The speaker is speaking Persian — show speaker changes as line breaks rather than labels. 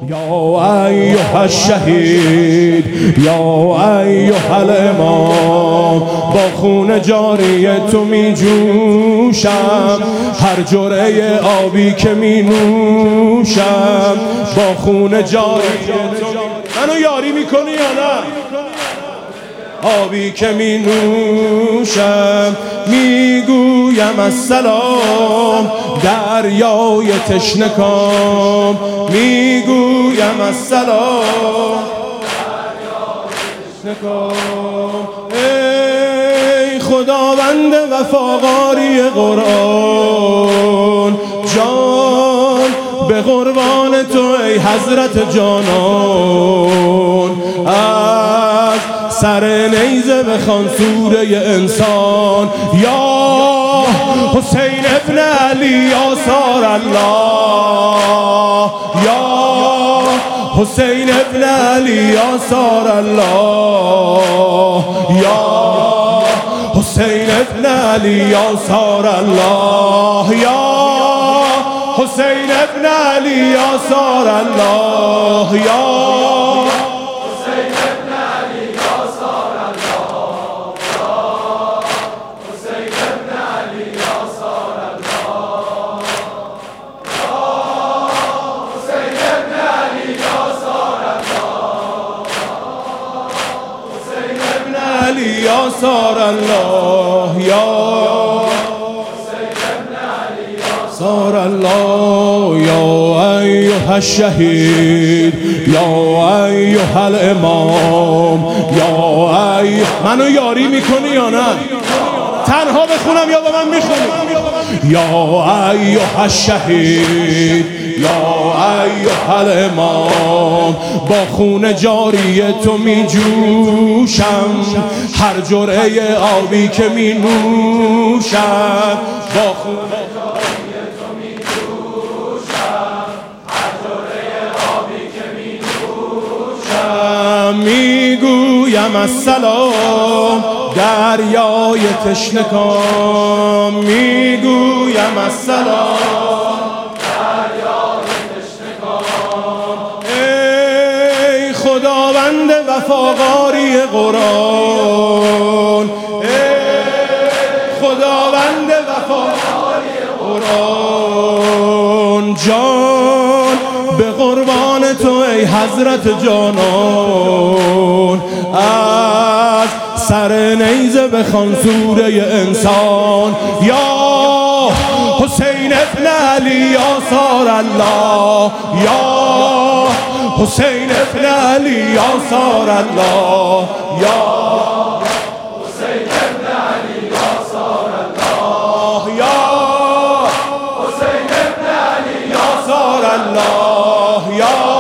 یا ایها الشهید یا ایها الامام، با خون جاری تو می جوشم، هر جرعه آبی که می نوشم با خون جاری تو. منو یاری میکنی یا نه؟ آبی که می نوشم میگویم السلام، دریای تشنکام میگویم السلام، دریای تشنکام. ای خداوند وفاقاری قرآن، جان به قربان تو ای حضرت جانان، از سر نیزه بخوان سوره انسان. یا حسین ابن علی آثار الله، یا حسین ابن علی آثار الله، یا حسین ابن علی آثار الله، یا حسین ابن علی آثار الله، یا آثار الله، یا آثار الله، یا ایها الشهید یا ایها الامام، یا منو یاری میکنی یا نه؟ تنها بخونم یا با من میخونی؟ یا ایها الشهید یا ایها الامام، با خون جاری تو می جوشم، هر جرعه آبی که می نوشم با خون جاری تو می جوشم، هر جرعه آبی که می نوشم میگویم السلام، دریای تشنکام میگویم السلام، دریای تشنکام. ای خداوند وفاقاری قرآن، ای خداوند وفاقاری قرآن، جان به قربان تو ای حضرت جانان، از سر نیزه بخوان سوره انسان. یا حسین ابن علی آثار الله، یا حسین ابن علی آثار الله، یا حسین ابن علی آثار الله، یا حسین ابن علی آثار الله، یا